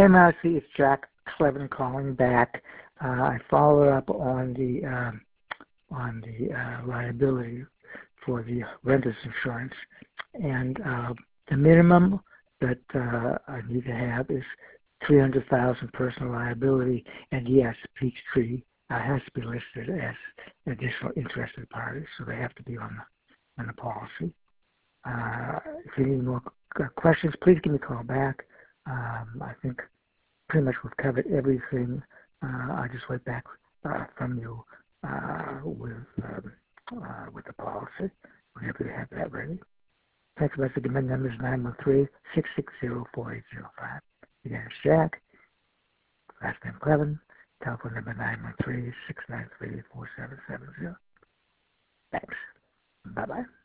Hey, Marcy, it's Jack Clevin calling back. I followed up on the liability for the renter's insurance, and the minimum that I need to have is $300,000 personal liability, and yes, Peachtree has to be listed as additional interested parties, so they have to be on the policy. If you need more questions, please give me a call back. I think pretty much we've covered everything. I just wait back from you with the policy whenever you have that ready. Text message again, number is 913-660-4805. Again, it's Jack, last name Clevin, telephone number 913-693-4770. Thanks. Bye-bye.